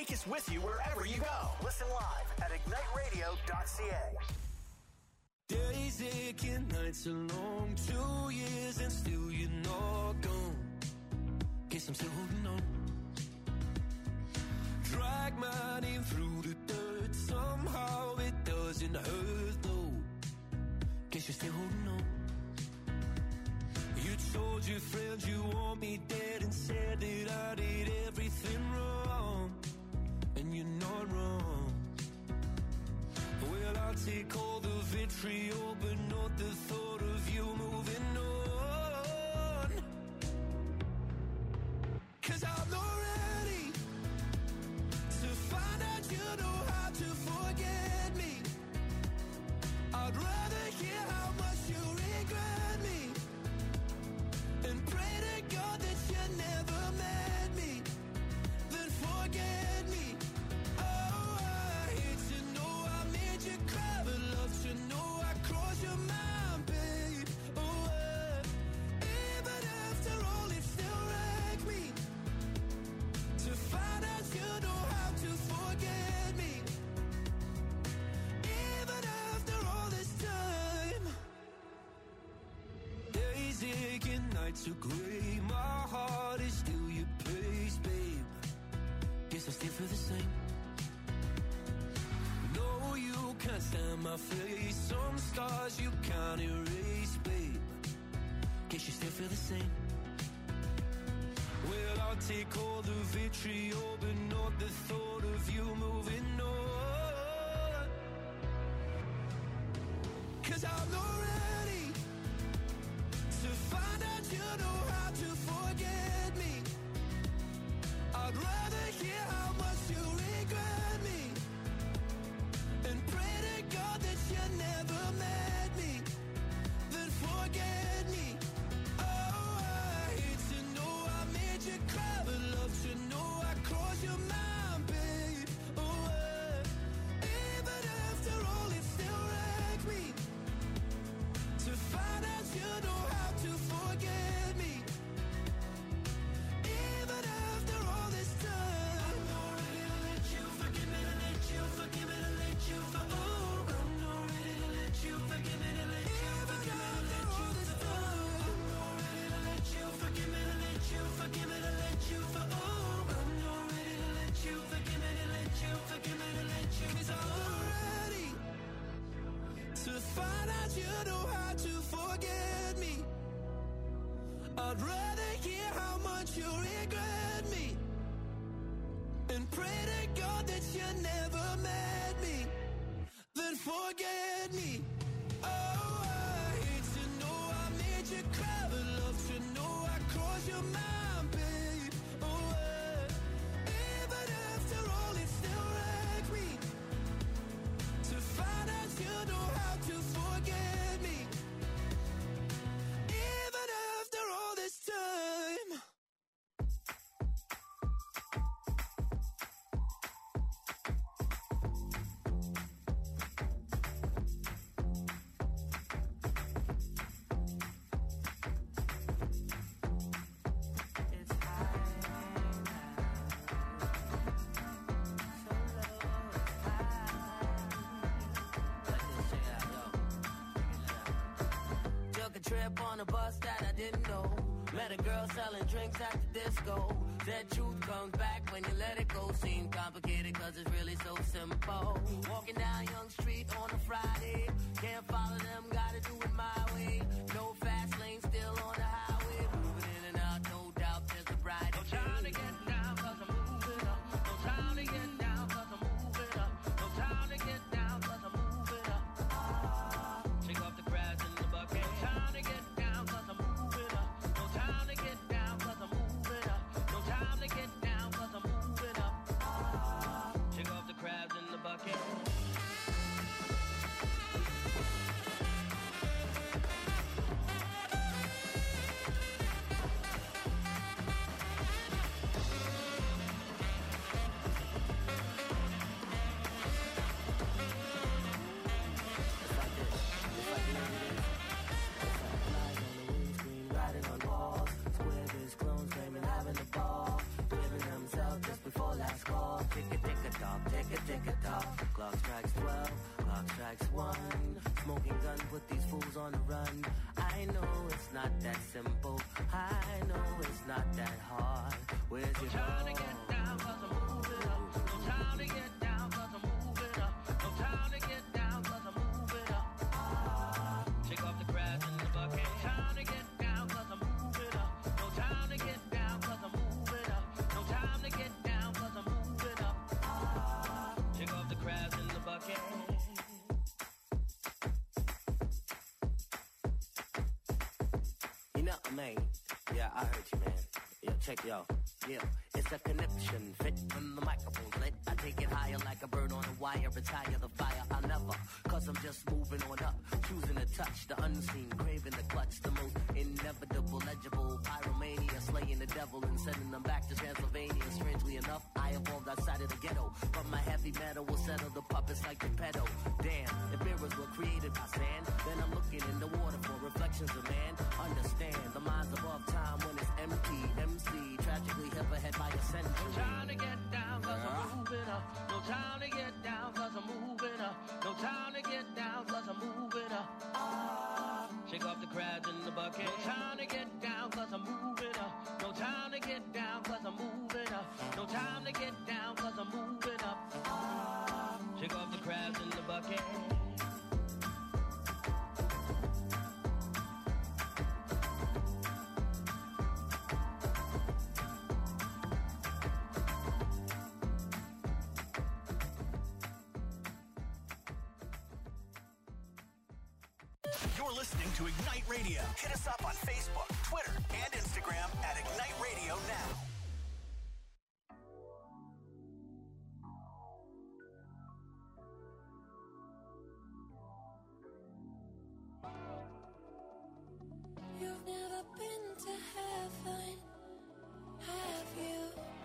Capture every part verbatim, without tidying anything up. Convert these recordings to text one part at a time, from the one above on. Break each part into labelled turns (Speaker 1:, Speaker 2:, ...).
Speaker 1: take us with you wherever you go. Listen live at ignite radio dot c a.
Speaker 2: Days aching, nights are long, two years and still you're not gone. Guess I'm still holding on. Drag my name through the dirt, somehow it doesn't hurt though. Guess you're still holding on. You told your friends you want me dead and said that I did everything wrong. And you're not wrong. Well, I'll take all the vitriol, but not the thought of you moving on. 'Cause I'm not ready to find out you know how to forget me. I'd rather hear how much you regret me and pray to God that you never met me, then forget me. Oh, I hate to know I made you cry, but love to know I crossed your mind, babe. Oh, uh, even after all, it still wrecked me to find out you know how to forget me. Even after all this time, days aching, nights are gray, my heart is still your place, babe. Guess I still feel the same. No, you can't stand my face, some scars you can't erase, babe. Guess you still feel the same. Well, I'll take all the vitriol, but not the thought of you moving on. 'Cause I'm not ready to find out you know how to forget me. I'd rather hear how much you regret me and pray to God that you never met me, then forget me. Oh, I hate to know I made you cry, but love to know I crossed your mind, babe. Oh, uh, even after all, it still wrecked me to find out you know how to forget me. Even after all this time, I'm not ready to let you forgive me, to let you forgive me, to let you for oh, I'm not ready to let you forgive me, to let you forgive me, to let you for oh, I'm not ready to let you forgive me, to let you forgive me, to let you for oh, I'm not ready to let you forgive me, to let you forgive me, to let you 'cause I'm not ready to find out you know how to forget me. I'd rather hear how much you regret me and pray to God that you never met me, then forget me. Oh, I hate to know I made you cry, but love to know I crossed your mind, babe. Oh, uh, even after all, it still wrecked me to find out you know how to forget me. Even after all this time.
Speaker 3: Took a trip on a bus that I didn't know. Met a girl selling drinks at the disco. Said truth comes back when you let it go. Seemed complicated cause it's really so simple. Walking down Young Street on a Friday. Can't follow them, gotta do it my way. No fast lane, still on the highway. Moving in and out, no doubt there's a brighter day. No time to get down cause I'm moving up. No time to get down cause I'm moving up. No time to get down cause I'm moving up. Shake off the crabs in the bucket. No time to get down cause I'm moving up. No time to get down cause I'm moving up. No time to get down cause I'm moving up. Shake off the crabs in the bucket. Clock strikes twelve, clock strikes one. Smoking gun, put these fools on the run. I know it's not that simple. I know it's not that hard. Where's your
Speaker 4: no time to get down, cause I'm moving up. No time to get down, cause I'm moving up. No time to get down, cause I'm moving up. Ah, shake off the grass in the bucket. No time to get down, cause I'm moving up. No time to get down, cause I'm moving up. No time to get down, cause I'm moving up. Ah, shake off the grass in the bucket.
Speaker 3: You know, man. Yeah, I heard you, man. Yo, check yo. Yeah, it's a connection fit when the microphone's lit. I take it higher like a bird on a wire. Retire the fire, I'll never. Cause I'm just moving on up. Choosing to touch the unseen. Craving the clutch. The most inevitable, legible. Pyromania. Slaying the devil and sending them back to Transylvania. Strangely enough, I evolved outside of the ghetto. But my heavy metal will settle the puppets like the pedo. Damn, if mirrors were created by sand, then I'm looking in the water for reflections of man. Understand, the mind's above time when it's empty. M C, tragically hip ahead by a century.
Speaker 4: No time to get down, cause I'm moving up. No time to get down, cause I'm moving up. No time to get down, cause I'm moving up. Ah, shake off the crabs in the bucket. No time to get down, cause I'm moving up. No time to get down, cause I'm moving up. No time to get down, cause I'm moving up. Ah, shake off the crabs in the bucket.
Speaker 1: You're listening to Ignite Radio. Hit us up on Facebook, Twitter, and Instagram at Ignite Radio Now.
Speaker 2: You've never been to heaven, have you?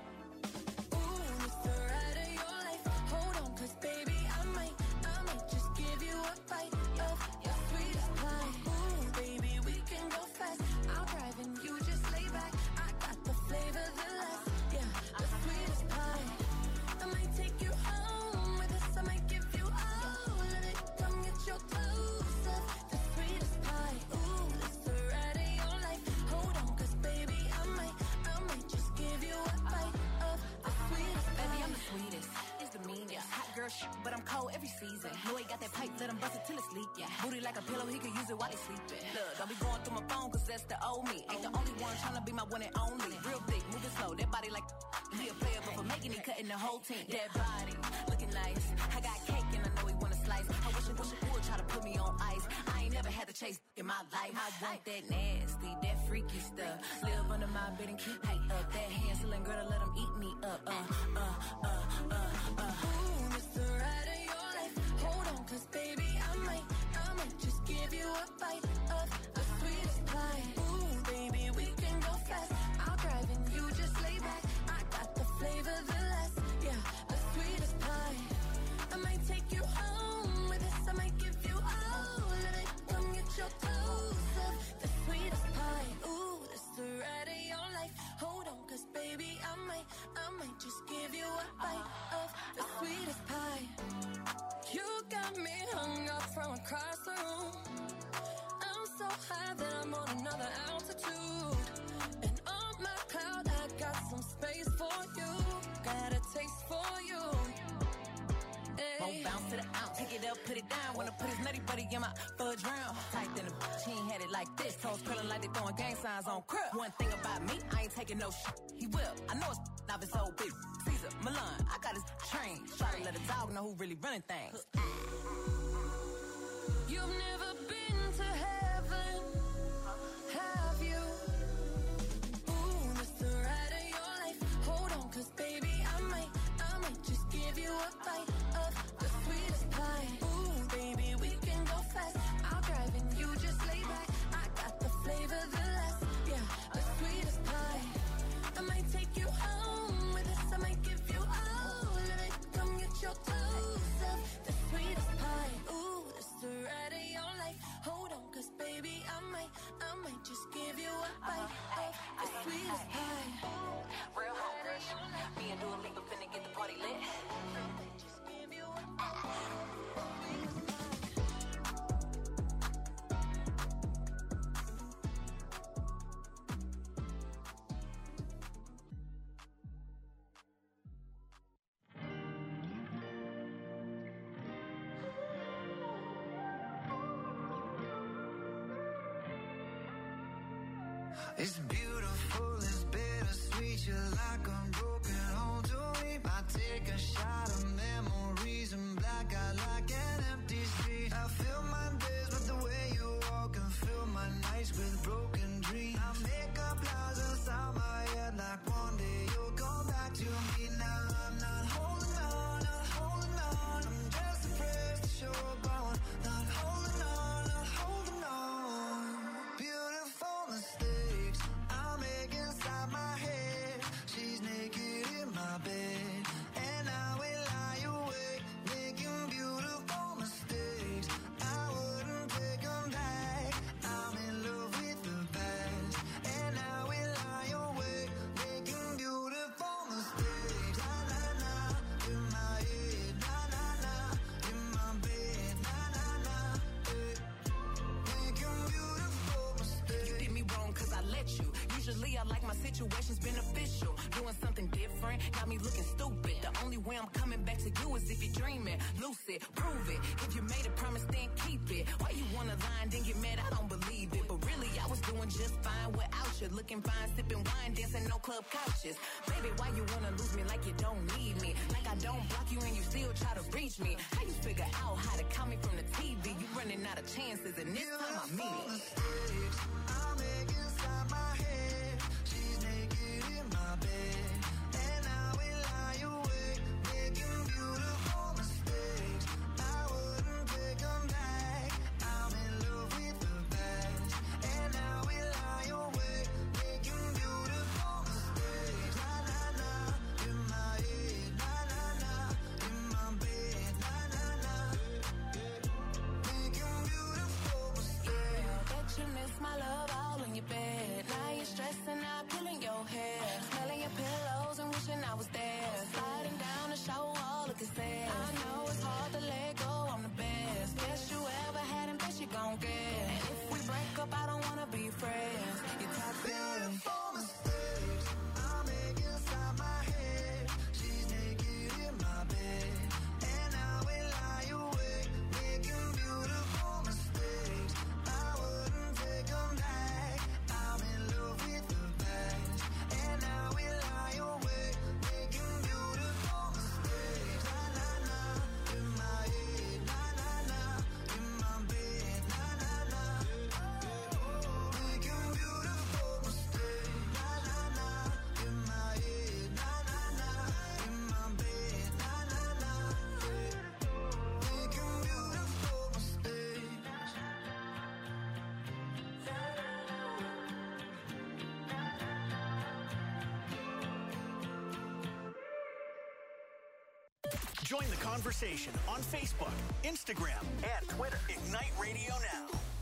Speaker 2: Ooh, it's the ride of your life. Hold on, cause baby, I might, I might just give you a bite of your sweetest pie. Ooh, baby, we can go fast. I'll drive and you just lay back. I got the flavor, the last, yeah, the sweetest pie. I might take you home with us. I might give you all of it. Come get your clothes up, the sweetest pie. Ooh, it's the ride of your life. Hold on, cause baby, I might, I might just give you a bite of the sweetest pie.
Speaker 5: Baby, I'm the sweetest. It's the meanest. Hot girl shit, but I'm cold every season. Know he got that pipe, let him bust it till it's leak. Yeah. Booty like a pillow, he could use it while he sleeping. Look, don't be going through my phone, cause that's the old me. Ain't the only one tryna be my one and only. Real thick, moving slow, that body like he a player, but for making it, cutting the whole team. That body, looking nice. I got cake and I know he wanna slice. I wish I wish I would try to put me on ice. I ain't never had to chase in my life. I want that nasty, that freaky stuff. Live under my bed and keep me up. That Hansel girl to let him eat me up. Uh, uh, uh, uh, uh.
Speaker 2: Ooh, it's the ride of your life. Hold on, cause baby, I might, I might just give you a bite of the sweetest pie. Ooh, baby, we can go fast. I'll drive and you just lay back. I got the flavor, the last, yeah, the sweetest pie. I might take you home with us. I might give you all of it. Come get your clothes up, the sweetest pie. Ooh, it's the ride of your life. Hold on, cause baby, I might, I might just give you a bite of the sweetest pie. You got me hung up from across the room. I'm so high that I'm on another altitude. And on my cloud, I got some space for you. Got a taste for you.
Speaker 5: Won't bounce to the ounce. Pick it up, put it down. Wanna put his nutty buddy in my fudge round. Tight than a bitch, he ain't had it like this. Toes curling like they throwing gang signs on crib. One thing about me, I ain't taking no shit. He will. I know it's not his old bitch. Caesar, Milan, I got his train. Try to let a dog know who really running things.
Speaker 2: You've never been to heaven, have you? Ooh, it's the ride of your life. Hold on, cause baby, I might, I might just give you a bite of the sweetest pie. Ooh, baby, we can go fast. I'll drive and you just lay back. I got the flavor, the last, yeah, the sweetest pie. I might take you home with us. I might give you all of it. Come get your clothes up, the sweetest pie. Ooh, it's the ride of your life. Hold on, cause baby, I might, I might just give you a bite of the sweetest pie.
Speaker 5: Real home rush. Me and Dua Lipa finna get the party lit.
Speaker 2: It's beautiful, it's bittersweet. You're like a broken home to me. I take a shot of memories and black out like an empty street. I fill my days with the way you walk and fill my nights with broken dreams. I make up lies inside my head like one day you'll come back to me. Now I'm not holding on, not holding on. I'm just afraid to show up on. Not holding on, not holding on. Beautiful mistakes I make inside my head. She's naked in my bed, and I will lie awake, making beautiful mistakes. I wouldn't take them back. I'm in love with the past, and I will lie awake, making beautiful mistakes. Na na na, in my head. Na na na, in my bed. Na na na, eh. Making beautiful mistakes.
Speaker 5: You did me wrong cause I let you. Usually I like my situations beneficial. Doing something different, got me looking stupid. The only way I'm coming back to you is if you're dreaming. Lucid, prove it. If you made a promise, then keep it. Why you wanna lie and then get mad? I don't believe it. But really, I was doing just fine without you. Looking fine, sipping wine, dancing no club couches. Baby, why you wanna lose me like you don't need me? Like I don't block you and you still try to reach me. How you figure out how to call me from the T V? You running out of chances and this time I mean it.
Speaker 2: Mistakes I make inside my head. She's naked in my bed, and I will lie awake, making beautiful mistakes. I wouldn't take them back. I'm in love with the past, and I will lie awake, making beautiful mistakes. Na na na, in my head. Na na na, in my bed. Na na na, making beautiful mistakes.
Speaker 5: Bet you miss my love all in your bed. Now you're stressing out, pulling your hair, smelling your pillows and wishing I was there. Sliding down the shower wall, looking sad. I know it's hard to let go, I'm the best. Best you ever had and best you gon' get. And if we break up, I don't wanna be friends. You're toxic.
Speaker 2: Beautiful mistakes I make inside my head. She's naked in my bed, and I will lie awake, making beautiful mistakes. I wouldn't take them back. I'm in love with the past, and I will lie awake, making beautiful mistakes. Na na na, in my head. Na na na, in my bed. Na na na, making beautiful mistakes. Na na na, in my head. Na na na, in my bed. Na na na, making beautiful mistakes.
Speaker 1: Join the conversation on Facebook, Instagram, and Twitter. Ignite Radio Now.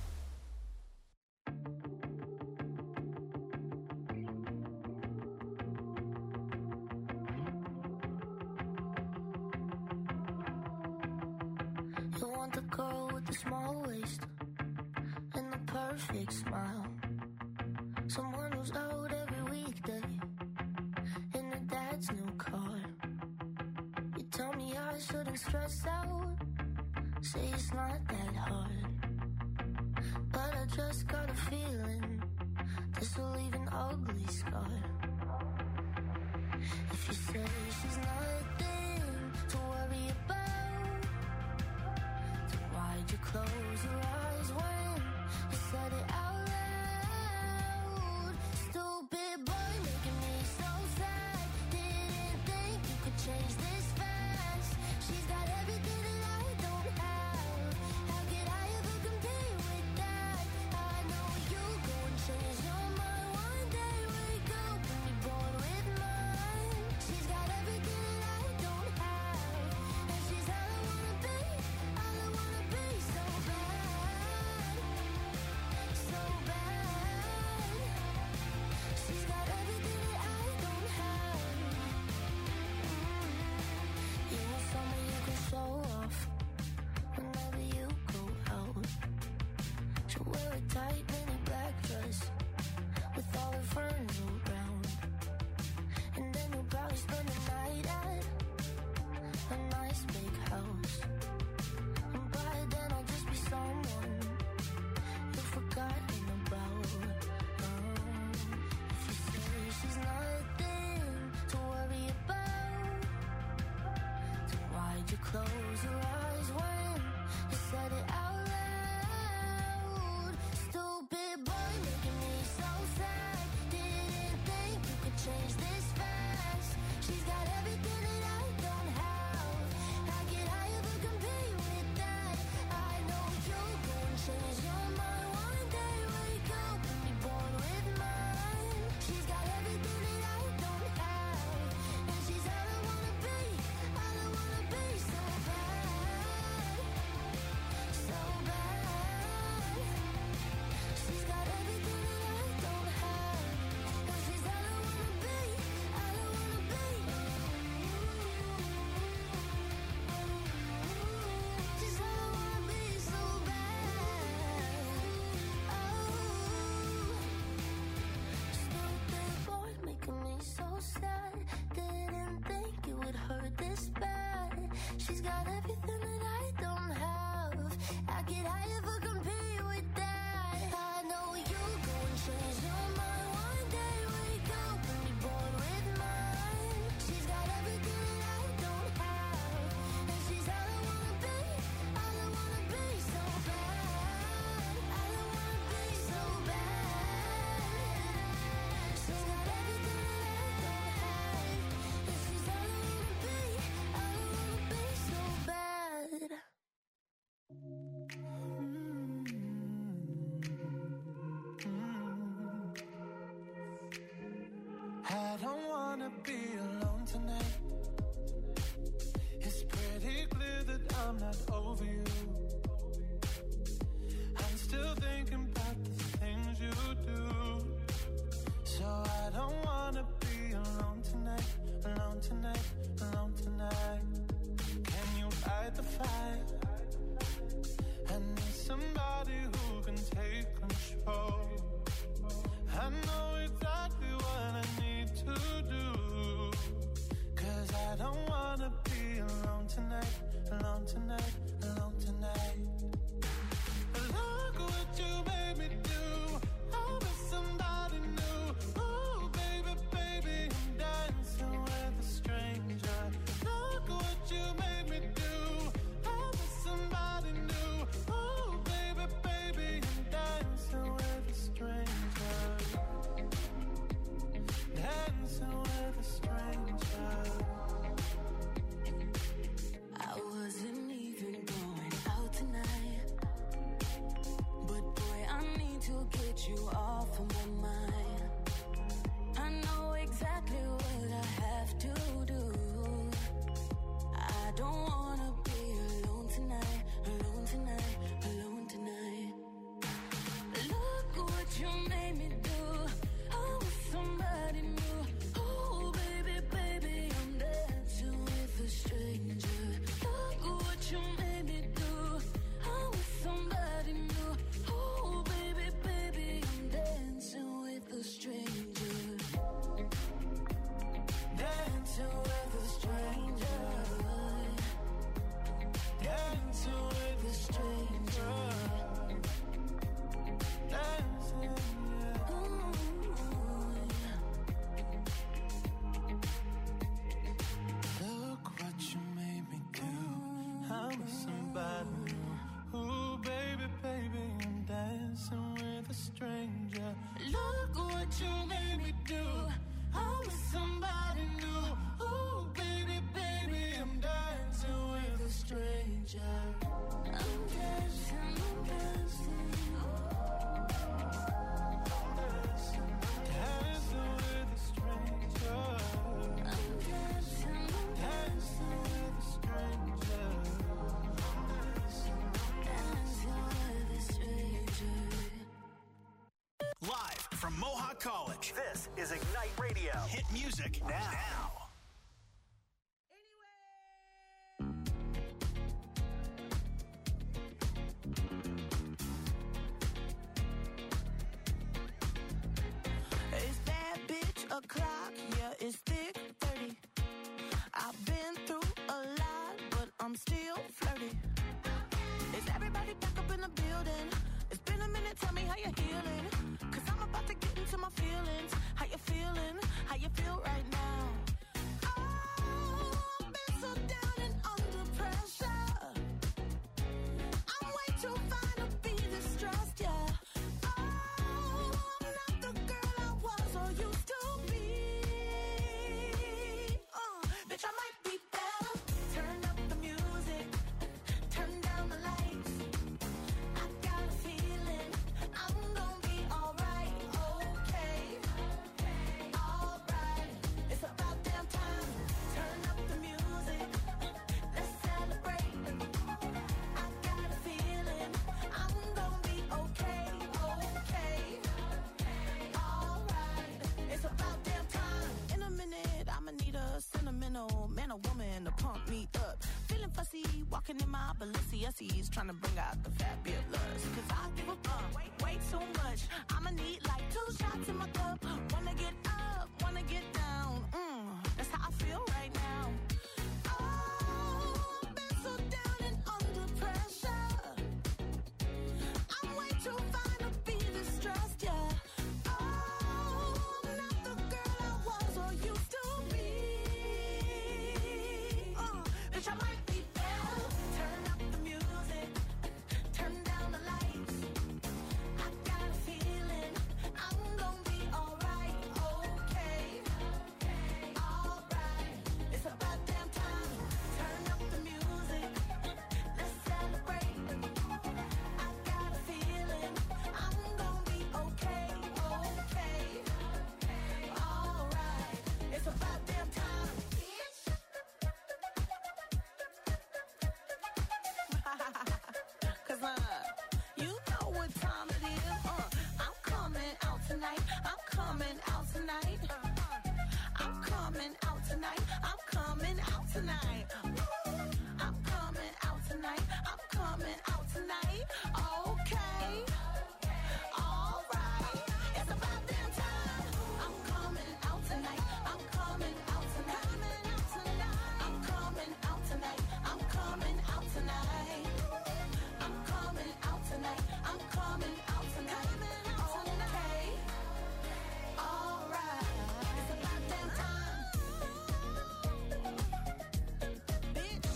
Speaker 6: You want the girl with the small waist and the perfect smile. Someone who's out every weekday in her dad's new car. You tell me I shouldn't stress out, say it's not that hard. But I just got a feeling this will leave an ugly scar. If you say she's nothing to worry about, then why'd you close your eyes when you said it out loud? Stupid boy making me so sad. Didn't think you could change this fast. She's got everything that I don't have. How could I ever compete with that? I know you go and change your mind one day. Wake up and be born with mine. She's got everything that I don't have, and she's all I wanna be, all I wanna be so bad. close your eyes when you said it out loud. Stupid boy making me so sad. Didn't think you could change this fast. She's got everything that I don't have. I get high if I compete with that. I know you're gonna change your mind one day. Wake up and be born with mine. She's got everything that I don't have, and she's all I wanna be. All I wanna be, so bad, so bad. She's got everything that I don't have, and she's all I wanna be. All I wanna be. She's all I wanna be, so bad. Oh, stupid boy making me so sad. Didn't think it would hurt this bad. She's got everything that I don't have. I get high if I compete with that. I know you're gonna change your mind one day. Wake up and be born with mine. She's got everything that I don't have, and she's all I wanna be. All I wanna be, so bad. All I wanna be, so bad. She's got everything that I don't have, and she's all I wanna be. All I wanna be, so bad.
Speaker 2: I don't wanna be alone tonight. It's pretty clear that I'm not over you. I'm still thinking about the things you do. So I don't wanna be alone tonight, alone tonight, alone tonight. Can you fight the fire? I need somebody who can take control. I know exactly what I need to do, 'cause I don't wanna be alone tonight, alone tonight, alone tonight. Look what you made me do. I was somebody new. Ooh, baby, baby, I'm dancing with a stranger. Look what you made me do. I was somebody new. Ooh, baby, baby, I'm dancing with a stranger. Dancing with a stranger.
Speaker 5: I wasn't even going out tonight, but boy, I need to get you off of my mind. I know exactly what I have to do. I don't wanna be alone tonight, alone tonight, alone tonight. Look what you made me do. I was somebody new. Oh, baby, baby, I'm dancing with a stranger. Look what you made me do. I was somebody new. Oh, baby, baby, I'm dancing with a stranger. Dancing with a stranger. Dancing with a stranger.
Speaker 2: Dancing, yeah. Look what you made me do. I was somebody new. Ooh, baby, baby, I'm dancing with a stranger. Look what you made me do. I was somebody new. Ooh, baby, baby, I'm dancing with a stranger.
Speaker 5: I'm dancing, I'm dancing.
Speaker 2: Dancing with a stranger.
Speaker 5: I'm dancing, I'm
Speaker 2: Dancing with a stranger.
Speaker 5: dancing with a stranger.
Speaker 1: Live from Mohawk College, this is Ignite Radio. Hit music now.
Speaker 7: It's that bitch o'clock, yeah, it's thick thirty. I've been through a lot, but I'm still flirty. Is everybody back up in the building? It's been a minute, tell me how you're healing. 'Cause I'm about to get into my feelings. How you feeling? How you feel right now? Oh, I've been so down and under pressure. Walking in my Balenciennes, trying to bring out the fabulous. Cause I give a fuck way, way too much. I'ma need like two shots in my cup. Wanna get up, wanna get down. Mm, that's how I feel right now. Oh, I've been so down and under pressure. I'm way too fine to be distressed, yeah. Oh, I'm not the girl I was or used to be. Uh, bitch, I might be better. Turn up the music, turn down the lights. I got a feeling I'm gonna be alright, okay, alright. It's about damn time. Turn up the music, let's celebrate. I got a feeling I'm gonna be okay, okay, alright. It's about damn time. Cause uh, you know what time it is. Uh, I'm coming out tonight. I'm coming out tonight. I'm coming out tonight. I'm coming out tonight. I'm coming out tonight. I'm coming out tonight. Okay. All right. It's about damn time. I'm coming out tonight. I'm coming out tonight. I'm coming out tonight. I'm coming out tonight. I'm coming out tonight. I'm coming out tonight. Okay. All right. It's about damn time. Bitch.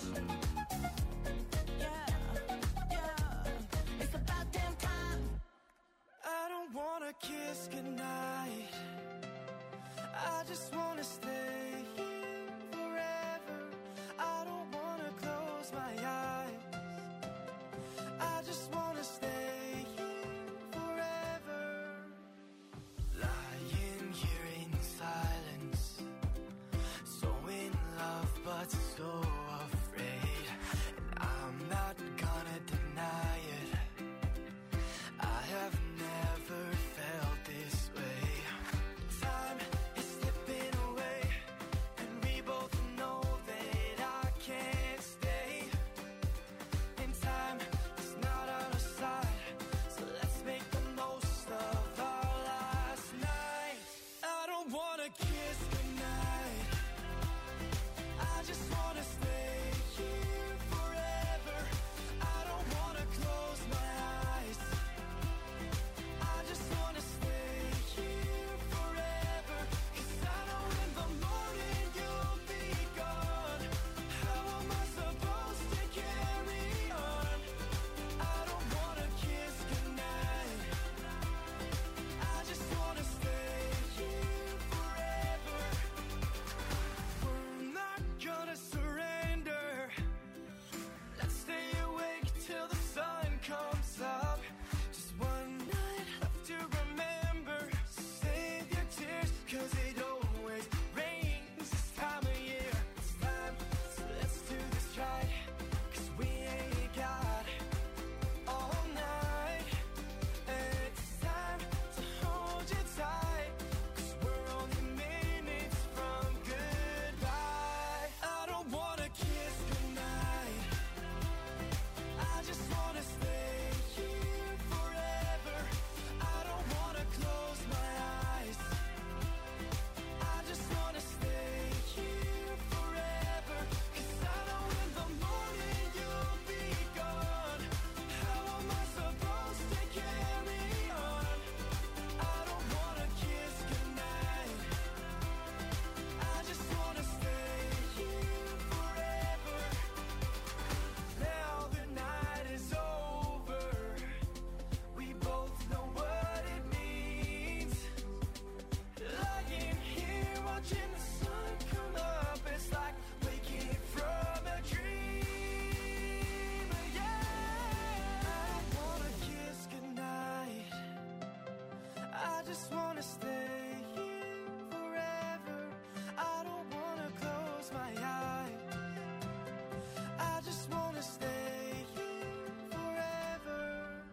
Speaker 7: Yeah. Yeah. It's about damn time.
Speaker 2: I don't wanna kiss goodnight. I just wanna stay here forever. I don't wanna close my eyes. I just wanna stay here forever. Lying here in silence, so in love but so afraid. And I'm not gonna deny it. I have never felt this way. Time is slipping away, and we both know that I can't stay. And time is not on our side, so let's make the most of our last night. I don't wanna kiss goodnight. I just wanna stay here forever. I don't wanna close my eyes. I just wanna stay here forever. Cause I know in the morning you'll be gone. How am I supposed to carry on? I don't wanna kiss goodnight. I just wanna stay here forever. We're not gonna surrender. Let's stay awake till the sun comes up. Just one night left to remember. Save your tears, cause it always rains this time of year. It's time, so let's do this right. Cause we ain't got all night. And it's time to hold you tight. Cause we're only minutes from goodbye. I don't wanna kiss goodnight. I just wanna stay here forever. I don't wanna close my eyes. I just wanna stay here forever. Cause I know in the morning you'll be gone. How am I supposed to carry on? I don't wanna kiss goodnight. I just wanna stay here forever. Now the night is over. We both know what it means. Lying here watching the sun come up. It's like waking from a dream. Yeah. I don't wanna kiss goodnight. I just wanna stay here forever. I don't wanna close my eyes. I just wanna stay here forever.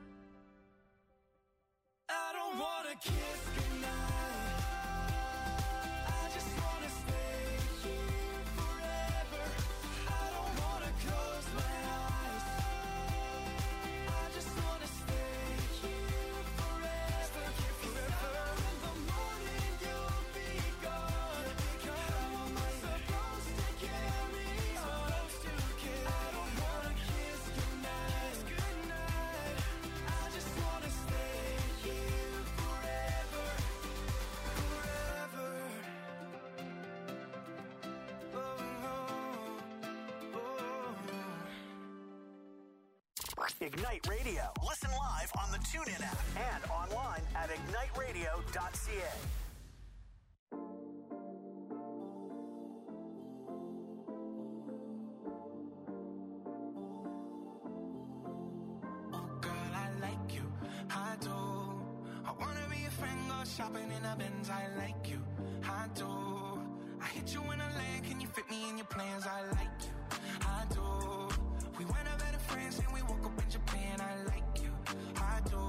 Speaker 2: I don't wanna kiss goodnight. I just wanna stay here forever. I don't wanna close my eyes.
Speaker 1: Ignite Radio. Listen live on the TuneIn app and online at ignite radio dot c a.
Speaker 2: Shopping in a Benz, I like you, I do. I hit you in a land, can you fit me in your plans? I like you, I do. We went over to France and we woke up in Japan, I like you, I do.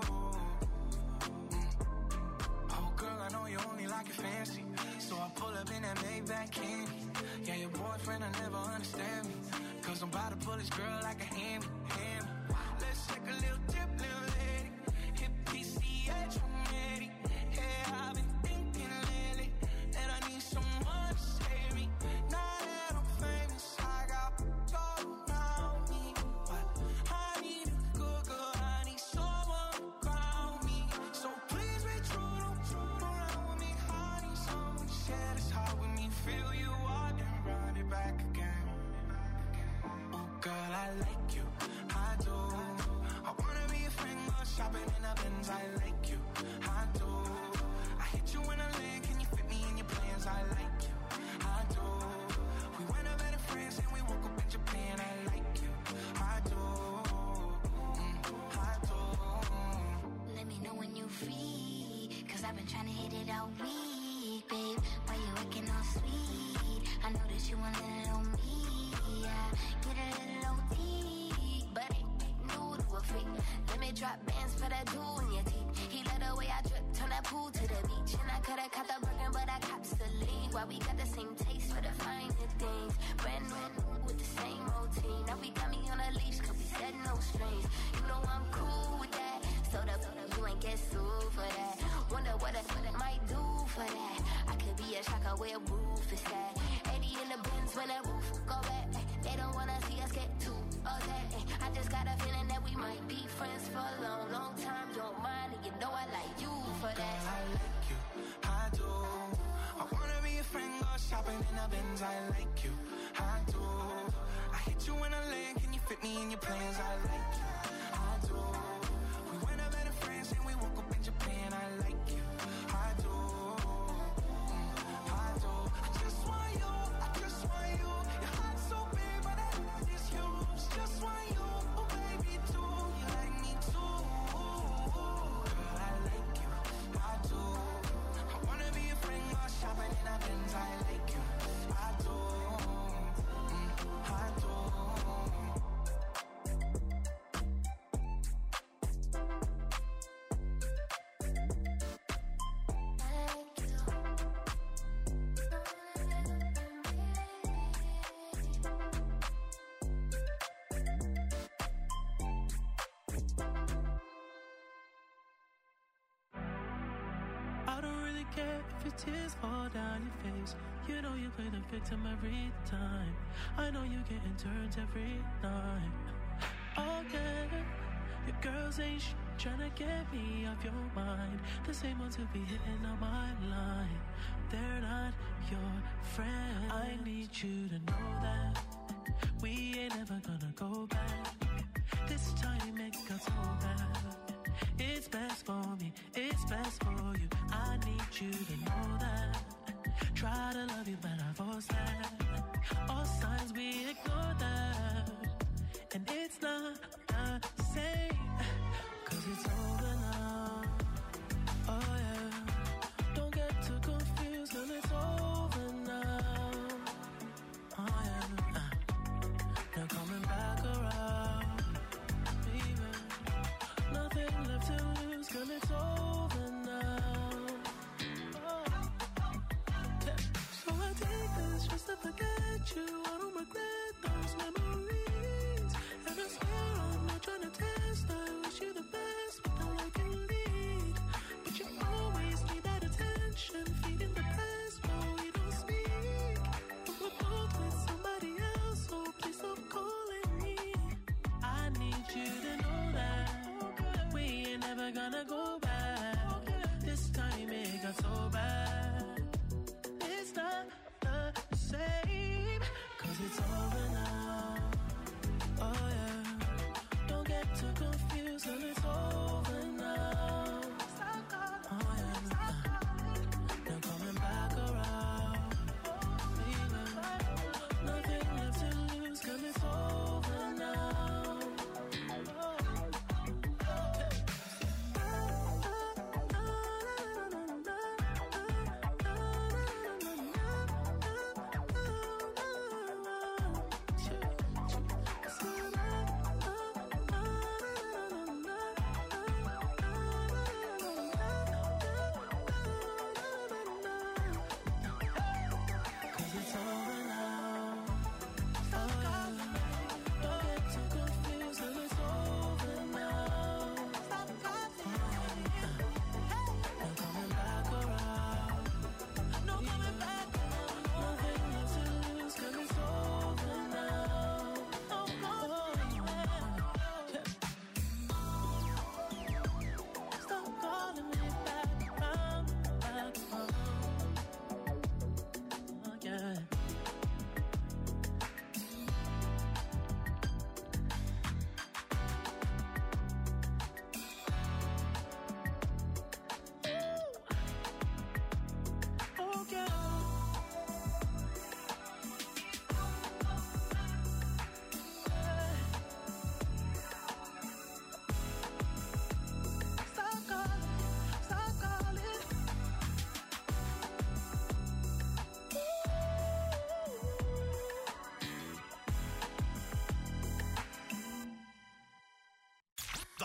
Speaker 2: Mm. Oh girl, I know you only like it fancy, so I pull up in that Maybach candy. Yeah, your boyfriend will never understand me, cause I'm about to pull this girl like a hammy, hammy. Let's take a little dip, little lady, hit P C H, I'm ready. I've been thinking lately that I need someone to save me. Now that I'm famous, I got gold around me, but I need a good girl. I need someone to ground me. So please be true, don't true around with me. I need someone to share this heart with me. Feel you out and run it back again. Oh girl, I like you, I do. I wanna be a friend, go shopping in a Benz. I like you, I do. You in a land, can you fit me in your plans? I like you, I do. We went over to France and we woke up in Japan. I like you, I do, mm, I do.
Speaker 6: Let me know when you free, cause I've been trying to hit it all week, babe. Why you acting all sweet? I know that you want a little on me, yeah. Get a little O T, but ain't new to a freak. Let me drop bands for that jewel in your teeth. He let the way I drip, turn that pool to the beach. And I could've caught the Birkin, but I cops the lead. Why we got the same taste for the finer things. Brand new with the same routine. Now we got me on a leash, cause we said no strings. You know I'm cool with that. So the you ain't get sued for that. Wonder what I might do for that. I could be a shocker where a roof is at. eighty in the Benz when that roof go back. They don't wanna see us get too upset. I just got a feeling that we might be friends for a long, long time. Don't mind it, you know I like you for that.
Speaker 2: Girl, I like you, I do. I wanna be a friend, go shopping in a Benz. I like you, I do. I hit you in a land, can you fit me in your plans? I like you, I do. We went over to France and we woke up in Japan. I like you, I do, mm, I do. I just want you, I just want you. Your heart's so big, but that heart is huge. Just want you, oh baby, too. You like me too. Girl, I like you, I do. I wanna be a friend, go shopping in a Benz. I like you, I do, mm, I do.
Speaker 8: I don't really care if your tears fall down your face. You know you play the victim every time. I know you getting turns every night. Okay, your girls ain't sh- trying to get me off your mind. The same ones who be hitting on my line. They're not your friend. I need you to know that we ain't ever gonna go back. This time it got so bad. It's best for me, it's best for you. I need you to know that. Try to love you, but I force that. All signs we ignore that. And it's not the same, cause it's over now. Oh yeah, don't get too confused, girl, it's over now. Oh yeah, uh, now coming back around. Baby, nothing left to lose, girl, it's over now. Oh. Yeah. So I take this just to forget you. I don't regret those memories. And I swear I'm not trying to test. I wish you the best, but I like you lead. But you always need that attention, feeding the past while we don't speak. But we're both with somebody else, so please stop calling me. I need you to know that we ain't never gonna go back. This time it got so bad. It's not the same, cause it's over now. Oh yeah, don't get too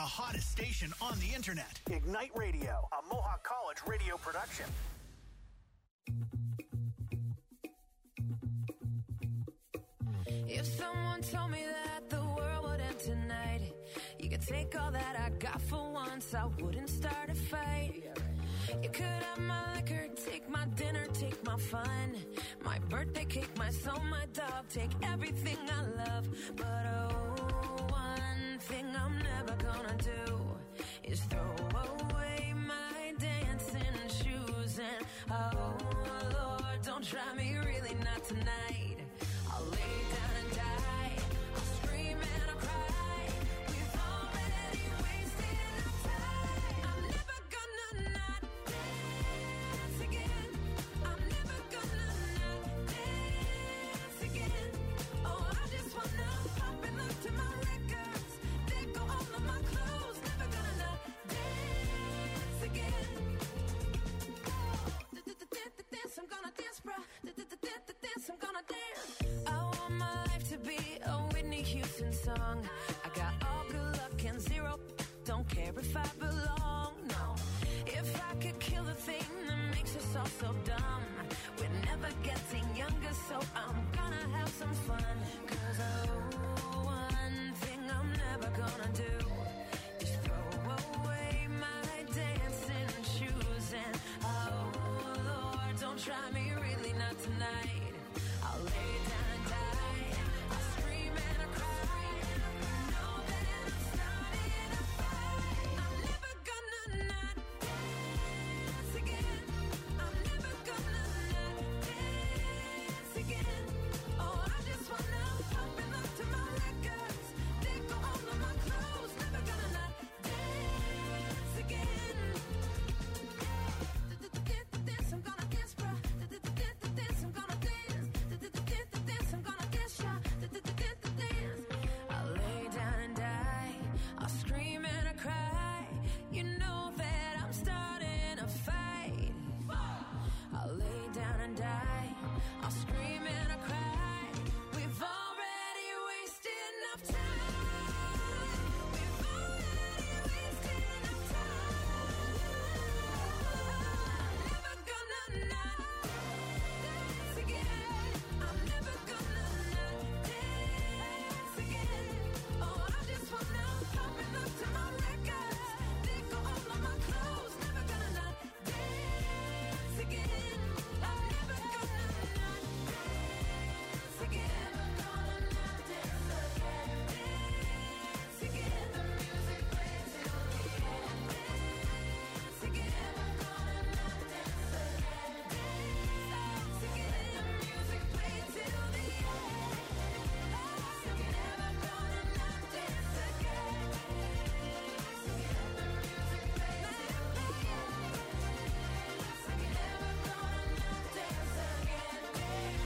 Speaker 1: hottest station on the internet. Ignite Radio, a Mohawk College radio production.
Speaker 9: If someone told me that the world would end tonight, you could take all that I got for once, I wouldn't start a fight. You could have my liquor, take my dinner, take my fun, my birthday cake, my soul, my dog, take everything I love. But oh, one thing I'm never gonna do is throw away my dancing shoes. And oh Lord, don't try me, really not tonight. I'll lay down and die, I'll scream and I'll cry. We've already wasted enough time. I'm never gonna not dance again. I'm never gonna not dance again. Oh, I just wanna pop and look to my records. They go all of my clothes. Never gonna not dance again. Dance, I'm gonna dance, bruh. Dance, I'm gonna dance. I want my life to be a Whitney Houston song. I got all good luck and zero. Don't care if I belong, no. If I could kill the thing that makes us all so dumb, we're never getting younger, so I'm gonna have some fun. Cause oh, one thing I'm never gonna do is throw away my dancing shoes. And oh Lord, don't try me, really not tonight. I'll lay down and die, I'll scream and I'll cry. Know that I'm starting a fight. I'm never gonna not dance again. I'm never gonna not dance again. Oh, I just wanna pop and look to my records. They go all of my clothes. Never gonna not dance again. Dance, I'm gonna dance, bruh. Dance, I'm gonna dance. Dance, I'm gonna dance, yeah. Dance. I'll lay down and die, I'll scream and I cry. You know that I'm starting a fight. I'll lay down and die, I'll scream and I cry. We've already wasted enough time. We've already wasted enough time. I'm never gonna not dance again. I'm never gonna not dance again. Oh, I just wanna pop and look to my records. They go all of my clothes. Never gonna not dance again. I'm never gonna not dance again. Gonna not dance again. Dance again. The music plays till the end. Dance again. Gonna not dance again. Dance again. The music plays till the end. Dance again. Never gonna not dance again. Dance again. The music plays till the end. Dance again. Never gonna not dance again. Dance again. The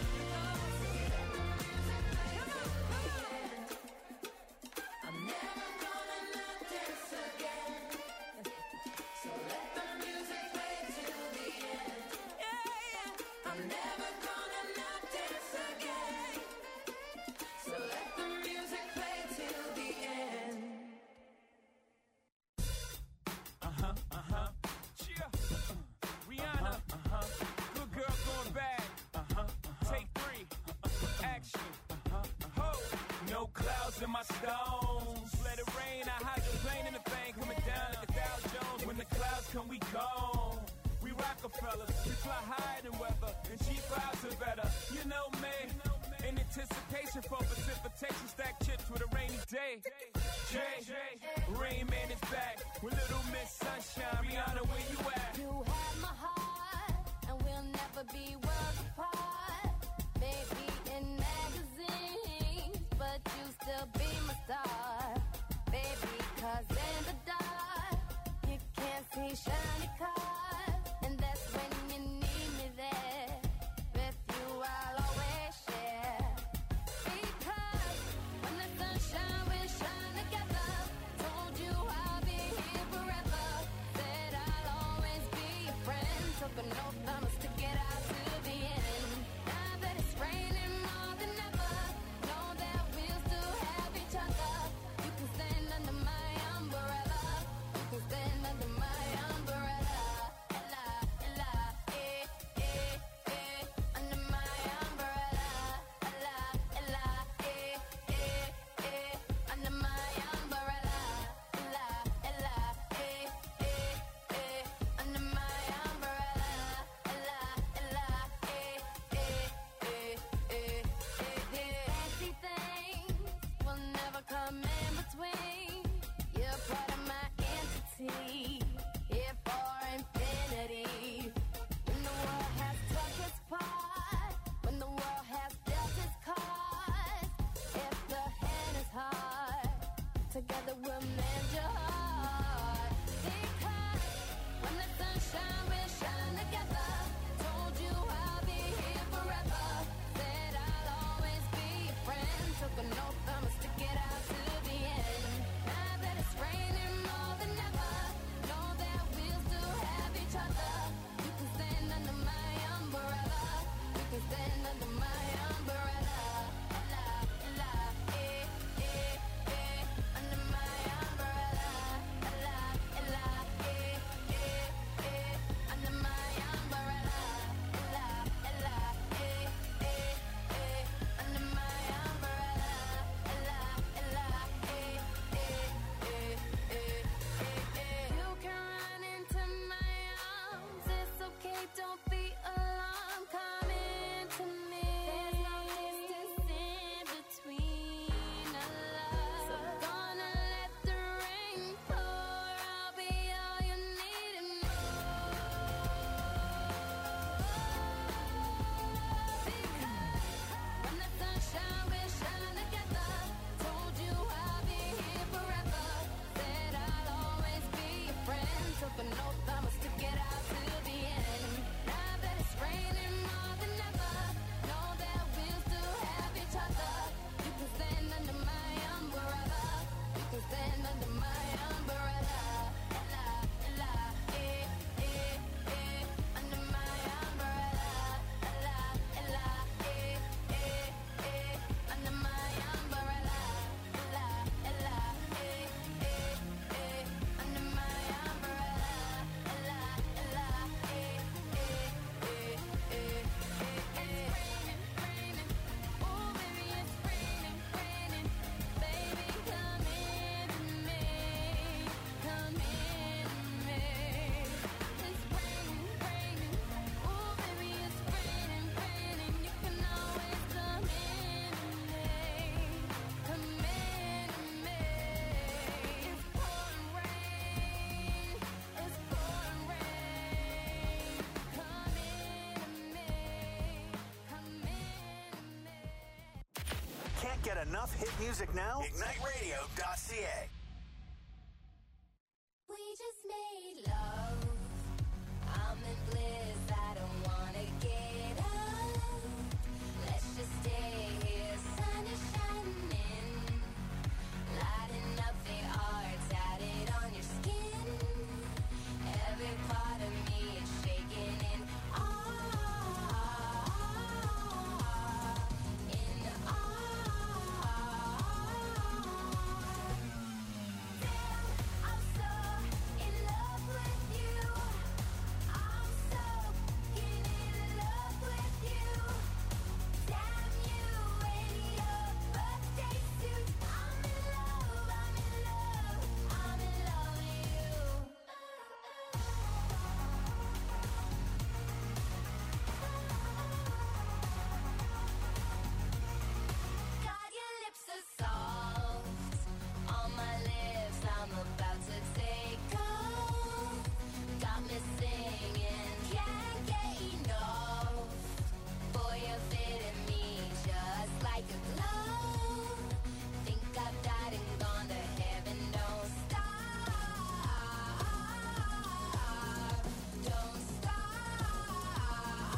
Speaker 9: music plays till the end. I'm never gonna not dance again. So let the music play till the end. Yeah, I'm never gonna not dance again. So let the music play till the end.
Speaker 10: Uh-huh, uh-huh. Cheer. Uh, Rihanna. Uh-huh. Good girl going bad. Uh-huh, uh-huh. Take three. Uh-uh. Action. Uh-huh, uh-huh. Ho. No clouds in my stones. Let it rain. I hydroplane in the thing. Coming down like a Dow Jones. When the clouds come, we gone. We Rockefellers. We fly higher than weather. And cheap vibes are better. You know me. In anticipation for precipitation. Stack chips with a rainy day. Jay. Rain Man is back. With Little Miss Sunshine. Rihanna, where you at?
Speaker 6: You have my heart, and we'll never be worlds apart. Maybe in magazines, but you still be my star. Baby, 'cause in the dark, you can't see shiny cars. And that's when you need me there. With you, I'll always share. Because when the sunshine will shine together, told you I'll be here forever. Said I'll always be your friend. Took an oath, I'ma stick it out to the end. Now that it's raining more than ever, know that we'll still have each other.
Speaker 1: enough hit music now? ignite radio dot c a.
Speaker 6: We just made love. I'm in bliss. I don't wanna get up. Let's just stay here. Sun is shining, lighting up the art tatted on your skin. Every part of me is shaking in awe, in awe. Damn, I'm so in love with you. I'm so in love with you. Damn you in your birthday suit. I'm in love, I'm in love, I'm in love with you. God, your lips are soft on my lips. I'm about to take off. Got me singing, can't get enough. Boy, you're fitting me just like a glove. Think I've died and gone to heaven. Don't stop, don't stop.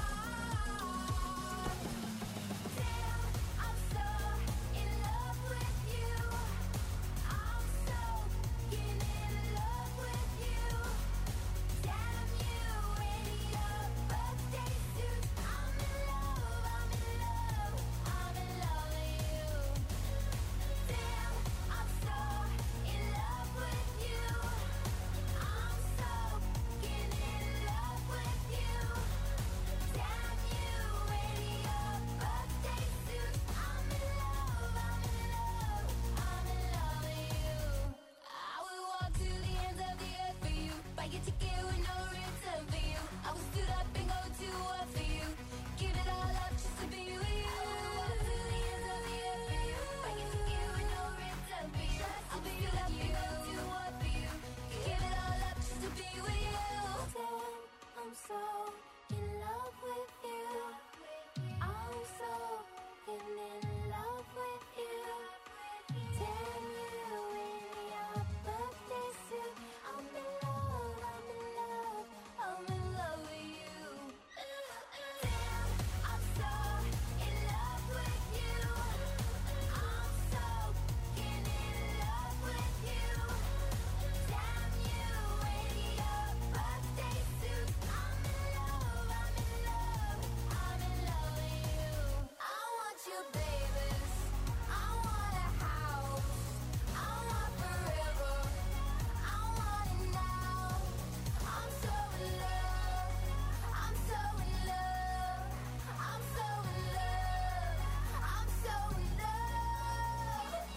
Speaker 6: Damn, I'm so in love with you. I'm so in love with you. Damn you in your birthday suit. I'm in love, I'm in love, I'm in love with you. Damn, I'm so in love with you. I'm so in love with you. Damn you in your birthday suit. I'm in love, I'm in love, I'm in love with you. I would walk to the ends of the earth for you. Buy your ticket with no return for you. I would stood up and go to war for you. Give it all up just to be with you. I would walk to the ends of the earth for you. Buy your ticket with no return for you. I would stood up and go to war for you. Give it all up just to be with you. Damn, I'm so in love with you. I'm so in love with you. Damn you in your birthday suit. I'm in love, I'm in love, I'm in love with you. Damn, I'm so in love with you. I'm so in love with you. Damn you in your birthday suit. I'm in love, I'm in love, I'm in love with you. I want you, babies. I want a house. I want forever. I want it now. I'm so in love. I'm so in love. I'm so in love. I'm so in love.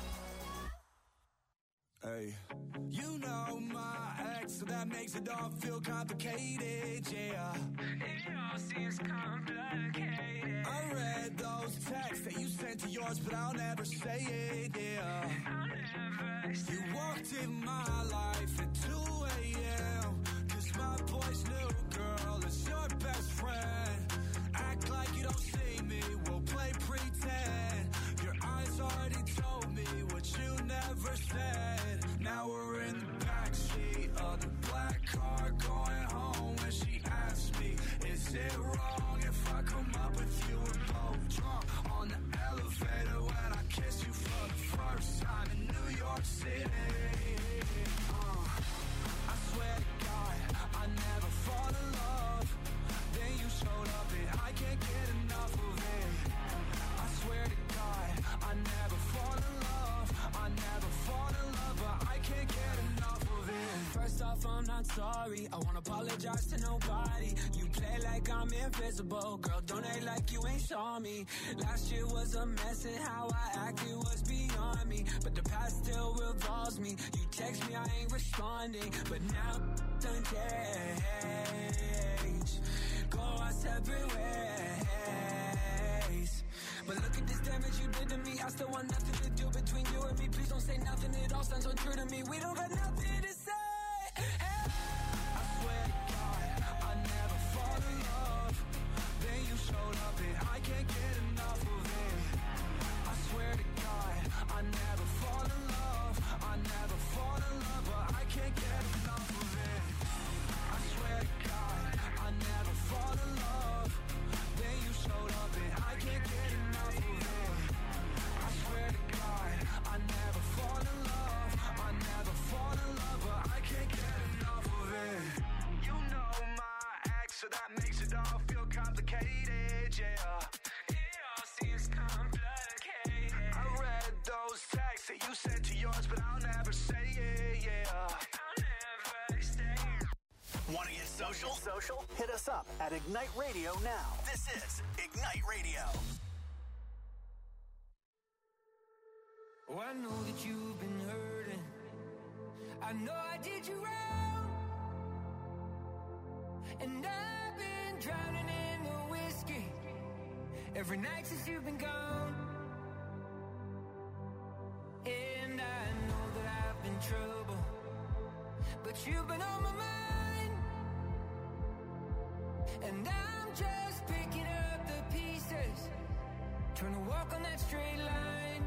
Speaker 2: Hey, you know my ex, so that makes it all feel complicated, yeah. It all seems complicated. I read those texts that you sent to yours, but I'll never say it, yeah. I'll never say You walked in my life at two a.m. Cause my boy's new girl is your best friend. Act like you don't see me, we'll play pretend. Your eyes already told me what you never said. Now we're in the backseat of the black car going home. When she asked me, is it wrong if I come up with you? We're both drunk on the elevator when I kissed you for the first time in New York City. Uh, I swear to God, I never fall in love. Then you showed up and I can't get enough of it. I swear to God, I never fall in love. I never fall in love, but I can't get enough of it.
Speaker 11: First off, I'm not sorry. I won't apologize to nobody. You play like I'm invisible. Girl, don't act like you ain't saw me. Last year was a mess and how I acted was beyond me. But the past still revolves me. You text me, I ain't responding. But now, done change. Go our separate ways. But look at this damage you did to me. I still want nothing to do between you and me. Please don't say nothing. It all sounds so true to me. We don't got nothing to say. Hey.
Speaker 2: I swear to God, I never fall in love. Then you showed up and I can't get enough of it. I swear to God,
Speaker 12: so that makes it all feel complicated, yeah.
Speaker 11: It all seems complicated.
Speaker 12: I read those texts that you sent to yours, but I'll never say it, yeah.
Speaker 11: I'll never stay.
Speaker 1: Want to get social? Social? Hit us up at Ignite Radio now. This is Ignite Radio.
Speaker 11: Oh, I know that you've been hurting. I know I did you wrong. And I've been drowning in the whiskey every night since you've been gone. And I know that I've been trouble, but you've been on my mind. And I'm just picking up the pieces, trying to walk on that straight line.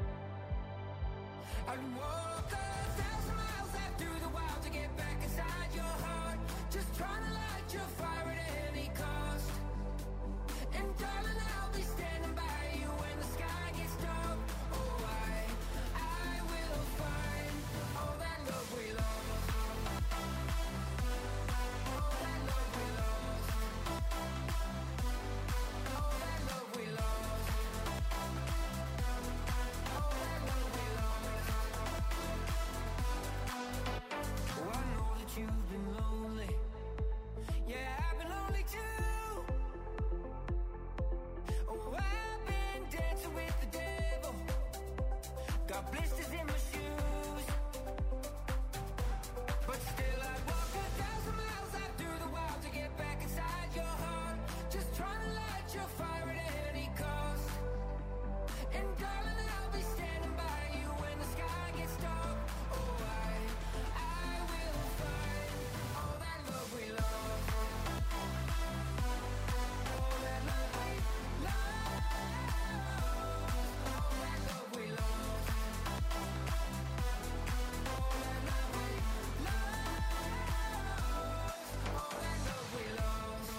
Speaker 11: I'd walk a thousand miles out through the wild to get back inside your heart, just trying to light your fire at any cost. And darling, I'll be standing by you when the sky gets dark. Oh, I, I will find all that love we lost. All that love we lost. All that love we lost. All that love we lost. Oh, I know that you've been lonely. Yeah, I've been lonely too. Oh, I've been dancing with the devil. Got blisters in my shoes. But still I'd walk a thousand miles out through the wild to get back inside your heart, just trying to light your fire at any cost. And darling, I'll be standing by you when the sky gets dark. Oh, I, I will find all that love we lost. All that love we lost. All that love we lost. All that love we lost. All that love we lost.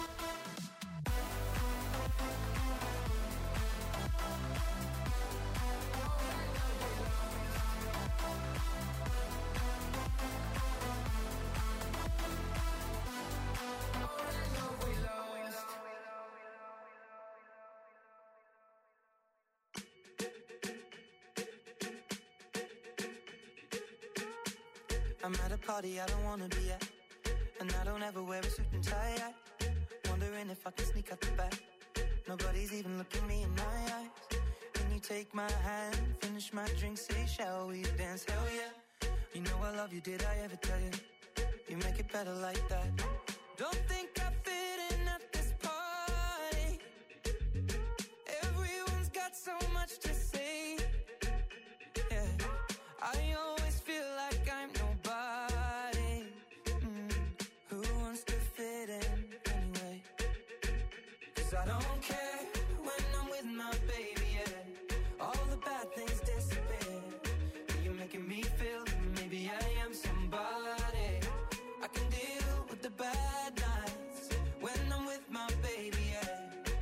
Speaker 11: All that love we lost.
Speaker 2: I'm at a party I don't wanna be at, and I don't ever wear a suit and tie. I wondering if I can sneak out the back. Nobody's even looking me in my eyes. Can you take my hand, finish my drink, say shall we dance? Hell yeah. You know I love you, did I ever tell you? You make it better like that. Don't think I fit in at this party. Everyone's got so much to say. Yeah, I always feel like I'm nobody. Mm, who wants to fit in anyway? 'Cause I don't care when I'm with my baby, yeah. All the bad things disappear. You're making me feel that maybe I am somebody. I can deal with the bad nights when I'm with my baby, yeah.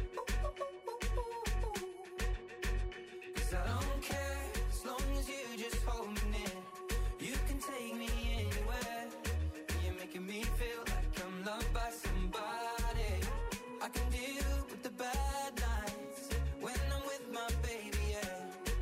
Speaker 2: 'Cause I don't care as long as you just hold me near. You can take me anywhere. You're making me feel like I'm loved by somebody. I can deal with the bad nights when I'm with my baby, yeah.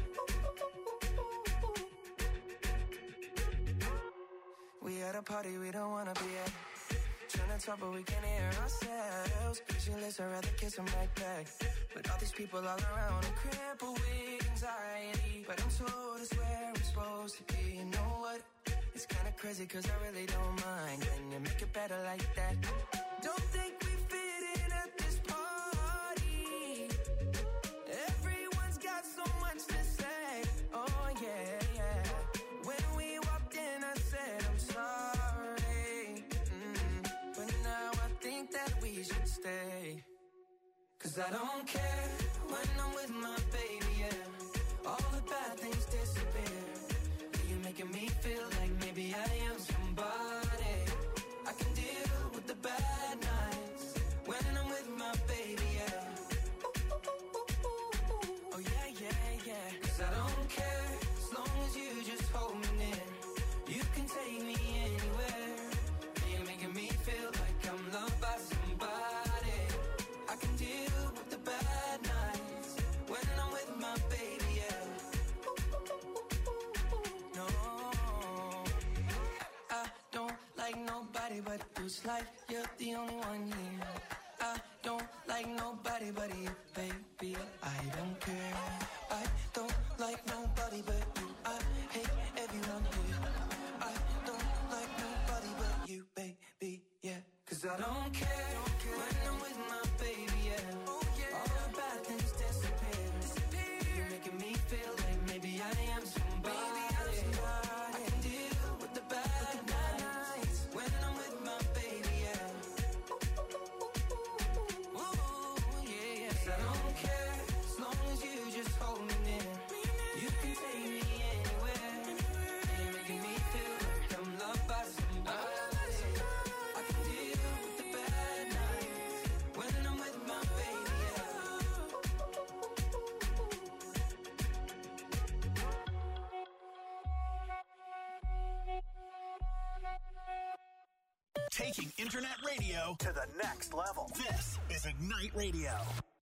Speaker 2: We at a party we don't wanna be at. Trying to talk but we can't hear ourselves. Pictureless, I'd rather kiss them right back. But all these people all around are crippled with anxiety. But I'm told it's where I'm supposed to be. You know what? It's kinda crazy 'cause I really don't mind. Can you make it better like that? Don't think we fit in at this party. Everyone's got so much to say. Oh yeah, yeah. When we walked in I said I'm sorry. Mm, but now I think that we should stay. 'Cause I don't care when I'm with my baby, yeah. All the bad things disappear. You're making me feel like maybe I am somebody. I can deal with the bad nights when I'm with my baby, yeah. Oh yeah, yeah, yeah. 'Cause I don't care as long as you just hold me near. You can take me anywhere. You're making me feel like I'm loved by somebody. nobody but you. It's like you're the only one here. I don't like nobody but you, baby. I don't care. I don't like nobody but you. I hate everyone here. I don't like nobody but you, baby. Yeah, 'cause I don't care when I'm with my baby. Yeah, all the bad things disappear. You're making me feel like maybe I am somebody. I can deal with the bad nights when I'm with my baby. Yeah. Ooh, yeah, yeah. 'Cause I don't care as long as you just hold me near. You can take me anywhere. You're making me feel like I'm loved by somebody. I can deal with the bad nights when I'm with my baby. Yeah.
Speaker 1: Taking internet radio to the next level. This is Ignite Radio.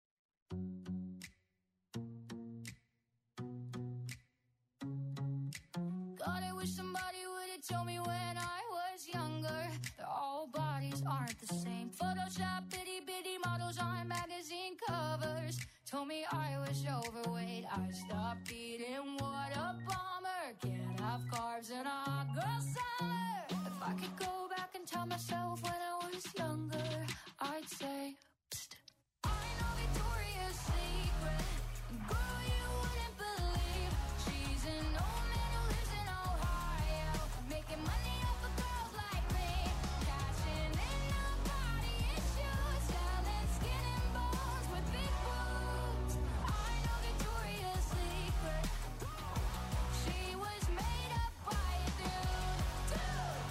Speaker 6: God, I wish somebody would have told me when I was younger that all bodies aren't the same. Photoshop bitty bitty models on magazine covers told me I was overweight. I stopped eating, what a bummer. Can't have carbs in a hot girl summer. If I could go back and tell myself when I was younger, I'd say, psst, I know Victoria's Secret. Girl, you wouldn't believe she's an old man who lives in Ohio, making money off of girls like me, cashing in on body issues, selling skin and bones with big boobs. I know Victoria's Secret. She was made up by a dude. Dude.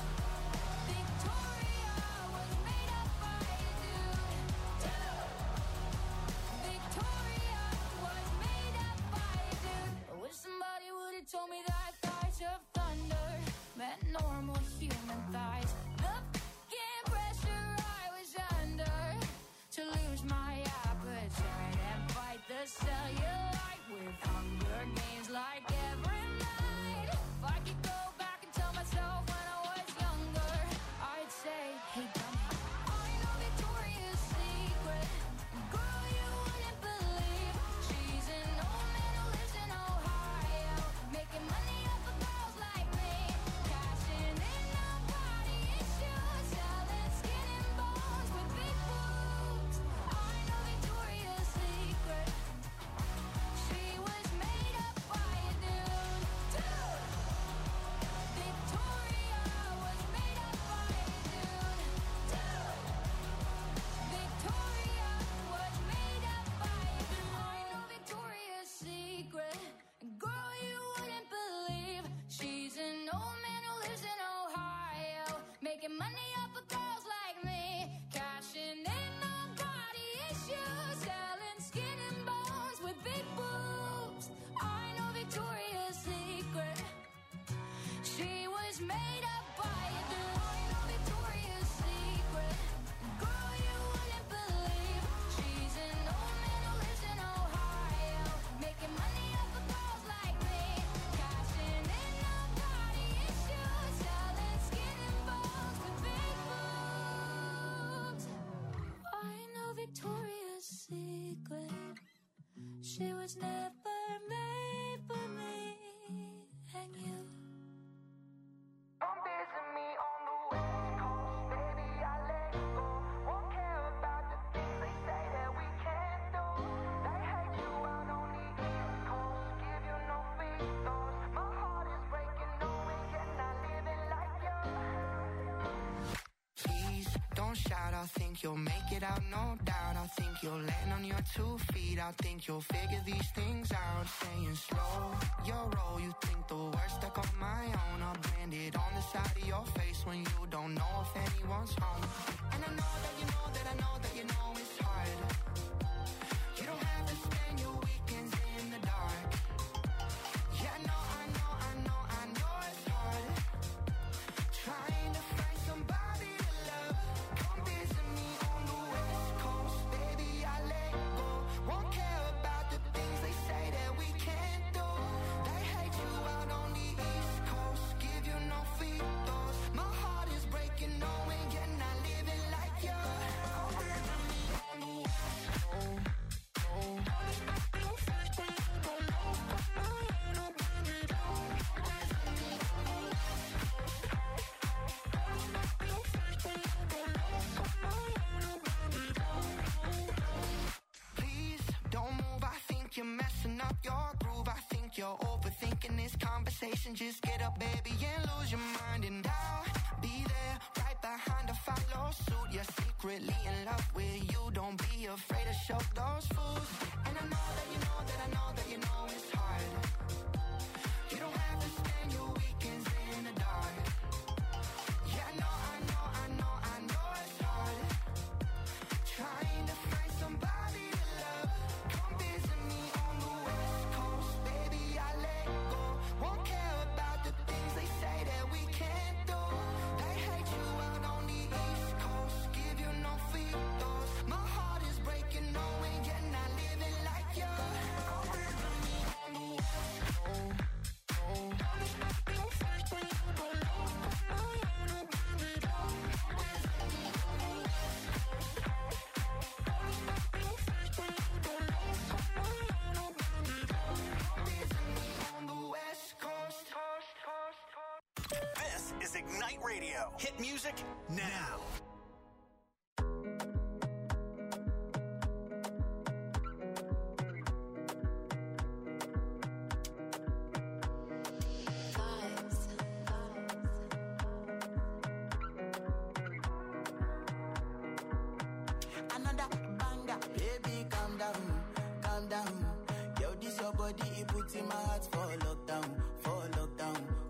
Speaker 6: Victoria was made up by a dude. Dude. Victoria was made up by a dude. I wish somebody would have told me that thighs of thunder meant normal human thighs. The f***ing pressure I was under to lose my appetite and fight the cellulite with Hunger Games like every night. If I could go back and tell myself when I was younger, I'd say, hey dummy, I know Victoria's Secret. Girl, you wouldn't believe she's an old man who lives in Ohio, making money off of girls like me, cashing in on body issues, selling skin and bones with big boobs. I know Victoria's Secret. She was made up by a dude. Dude. Victoria was made up by a dude. Dude. Victoria was made up by a dude. I know Victoria's Secret. Girl, you wouldn't believe she's an old man who lives in Ohio, making money off of girls like me, cashing in on body issues, selling skin and bones with big boobs. I know Victoria's Secret. She was made up by a dude. I know Victoria's Secret. Girl, you wouldn't believe she's an old man who lives in Ohio, making money off of girls like me, cashing in on body issues, selling skin and bones with big boobs. I know Victoria's Secret. She was never made for me and you.
Speaker 2: Don't visit me on the West Coast, baby, I let go. Won't care about the things they say that we can't do. They hate you out on the East Coast, give you no free throws. My heart is breaking, knowing you're not living like you. Please don't shout, I think you'll make it out, no doubt. I think you'll land on your two feet. I think you'll figure these things out. Saying slow your roll, you think the worst stuck on my own. I'll brand it on the side of your face when you don't know if anyone's home. And I know that you know that I know that you know it's hard. You don't have to spend your weekends in the dark. Yeah, I know, I know, I know, I know it's hard. Trying to find somebody to love. Come visit me on the West Coast, baby, I let go. Won't care about the things they say that we can't do. They hate you out on the East Coast, give you no free throws. My heart is breaking
Speaker 13: like you're overthinking this conversation. Just get up, baby, and lose your mind. And I'll be there right behind to follow suit. You're secretly in love with you. Don't be afraid to show those fools. And I know that you know that I know that you know it's hard. You don't have to spend your weekends in the dark. Yeah, I know, I know, I know, I know it's hard. Trying to find somebody to love. Come visit me on the West Coast, baby, I let go. Won't care about the things they say that we can't do. They hate you out on the East Coast, give you no free throws. My heart is breaking, knowing you're not living like you. Come visit me on the West Coast.
Speaker 1: This is Ignite Radio. Hit music now.
Speaker 13: Another banger, baby, calm down, calm down. Yo, this your body, it puts in my heart for lockdown, for lockdown,